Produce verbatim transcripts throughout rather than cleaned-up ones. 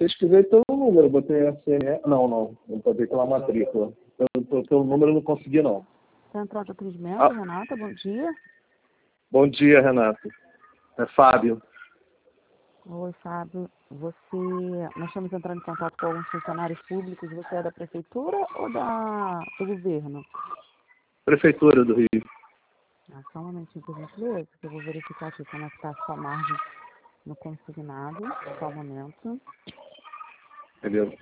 pesquisei pelo número, botei S M S. Não, não. Eu botei pela matrícula. Pelo, pelo, pelo número eu não consegui, não. Central de atendimento, Ah. Renata, bom dia. Bom dia, Renato. É Fábio. Oi, Fábio. Você... Nós estamos entrando em contato com alguns funcionários públicos. Você é da prefeitura ou da... do governo? Prefeitura do Rio. Ah, só um momentinho, por gentileza, que eu vou verificar aqui como é que está a sua margem no consignado. Só um momento. Beleza.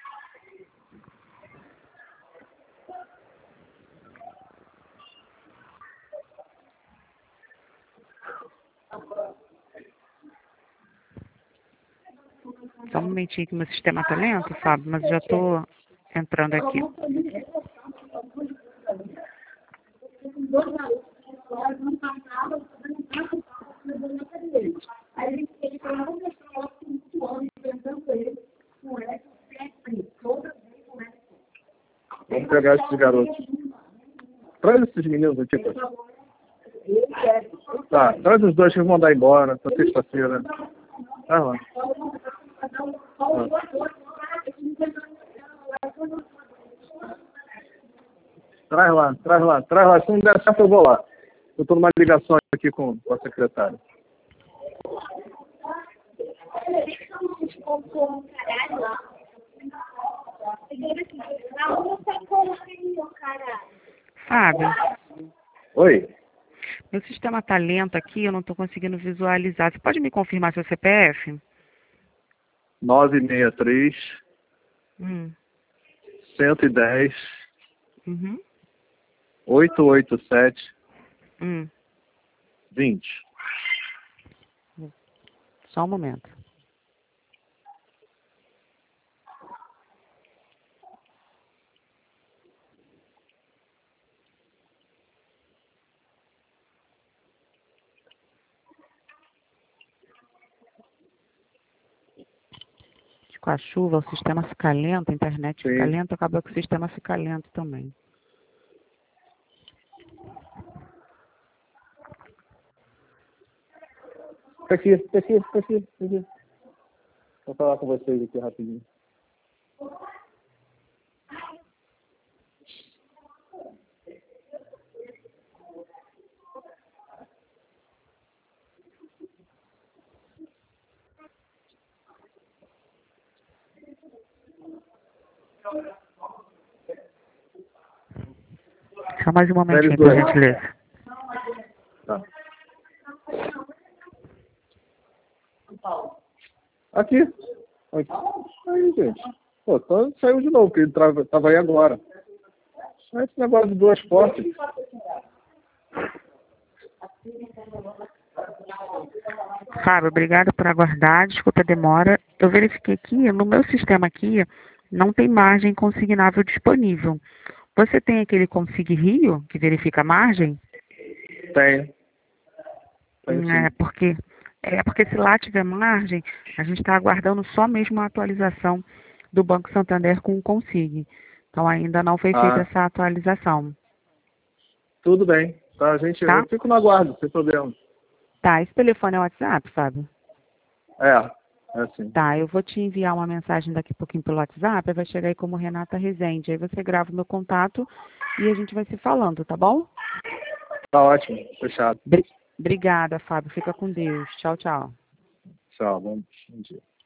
Só um momentinho que meu sistema está lento, Fábio, mas já estou entrando aqui. Vamos pegar esses garotos. Traz esses meninos aqui, pô. Tá, traz os dois que vão mandar embora, pra sexta-feira. Tá lá. Ah. Traz lá, traz lá, traz lá. Se não der certo, eu vou lá. Eu tô numa ligação aqui com, com a secretária. Fábio, Oi? meu sistema está lento aqui, eu não estou conseguindo visualizar. Você pode me confirmar seu C P F? nove seis três, Hum. cento e dez, Uhum. oito oito sete, Hum. vinte. Só um momento. Com a chuva, o sistema fica lento, a internet fica Sim. lenta, acaba que o sistema fica lento também. Fica aqui, fica aqui, fica aqui, fica aqui. Vou falar com vocês aqui rapidinho. Só mais um momentinho, Eles por dois. gentileza. Tá. Aqui. Aqui. Aí, gente. Pô, então saiu de novo, porque ele trava, tava aí agora. Esse negócio de duas portas. Fábio, obrigado por aguardar. Desculpa a demora. Eu verifiquei aqui, no meu sistema aqui, não tem margem consignável disponível. Você tem aquele Consig Rio, que verifica a margem? Tem. Tem Hum, sim. É porque, é porque se lá tiver margem, a gente está aguardando só mesmo a atualização do Banco Santander com o Consig. Então ainda não foi feita Ah, essa atualização, tudo bem. Tá, gente, eu tá? fico no aguardo, sem problema. Tá, esse telefone é o WhatsApp, Fábio? É, é assim. Tá, eu vou te enviar uma mensagem daqui a pouquinho pelo WhatsApp, vai chegar aí como Renata Rezende. Aí você grava o meu contato e a gente vai se falando, tá bom? Tá ótimo, fechado. Bri- Obrigada, Fábio. Fica com Deus. Tchau, tchau. Tchau, bom dia.